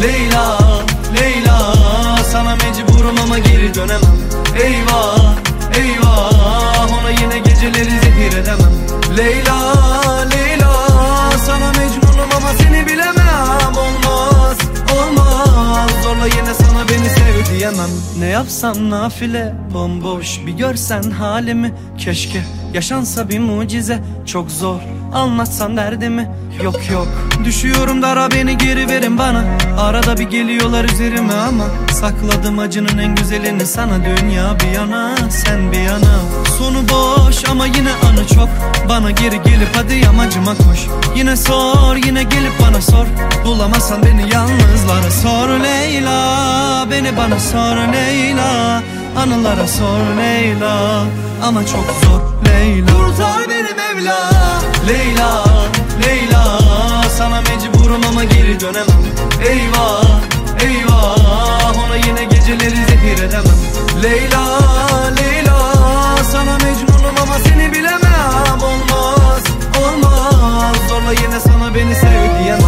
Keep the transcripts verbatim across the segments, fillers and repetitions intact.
Leyla, Leyla, sana mecburum ama geri dönemem. Eyvah, eyvah, ona yine geceleri zehir edemem. Leyla, Leyla, sana mecnunum ama seni bilemem. Olmaz, olmaz, zorla yine sana beni sev diyemem. Ne yapsam nafile, bomboş, bir görsen halimi. Keşke yaşansa bir mucize, çok zor anlatsan derdimi. Yok yok, düşüyorum dara, beni geri verin bana. Arada bir geliyorlar üzerime ama sakladım acının en güzelini sana. Dünya bir yana, sen bir yana. Sonu boş ama yine anı çok. Bana geri gelip hadi yamacıma koş. Yine sor, yine gelip bana sor. Bulamazsan beni yalnızlara sor Leyla. Beni bana sor Leyla. Anılara sor Leyla. Ama çok zor Leyla. Kurtar beni Mevla. Leyla, Leyla, sana mecburum ama geri dönemem. Eyvah, eyvah, ona yine geceleri zehir edemem. Leyla, Leyla, sana mecnunum ama seni bilemem. Olmaz, olmaz, zorla yine sana beni sev diyemem.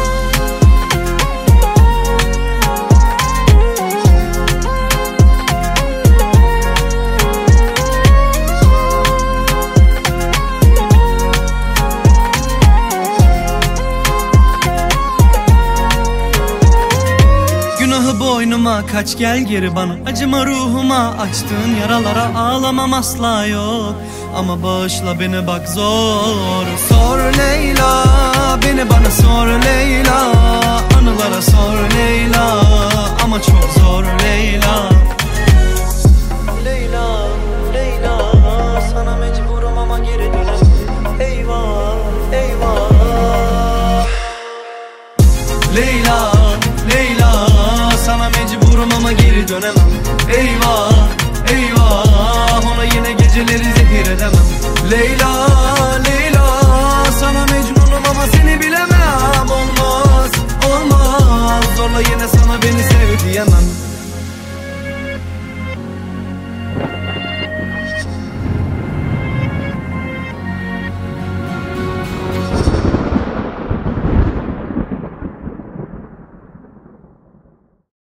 Günahı boynuma kaç, gel geri bana. Acıma ruhuma, açtığın yaralara ağlamam asla yok. Ama bağışla beni bak zor. Sor Leyla, beni bana sor Leyla. Anılara sor Leyla. Ama çok zor Leyla. Leyla, Leyla, sana mecburum ama geri dönemem. Eyvah, eyvah. Leyla, Leyla, sana mecburum ama geri dönemem. Eyvah, eyvah, ona yine geceleri zehir edemem. Leyla,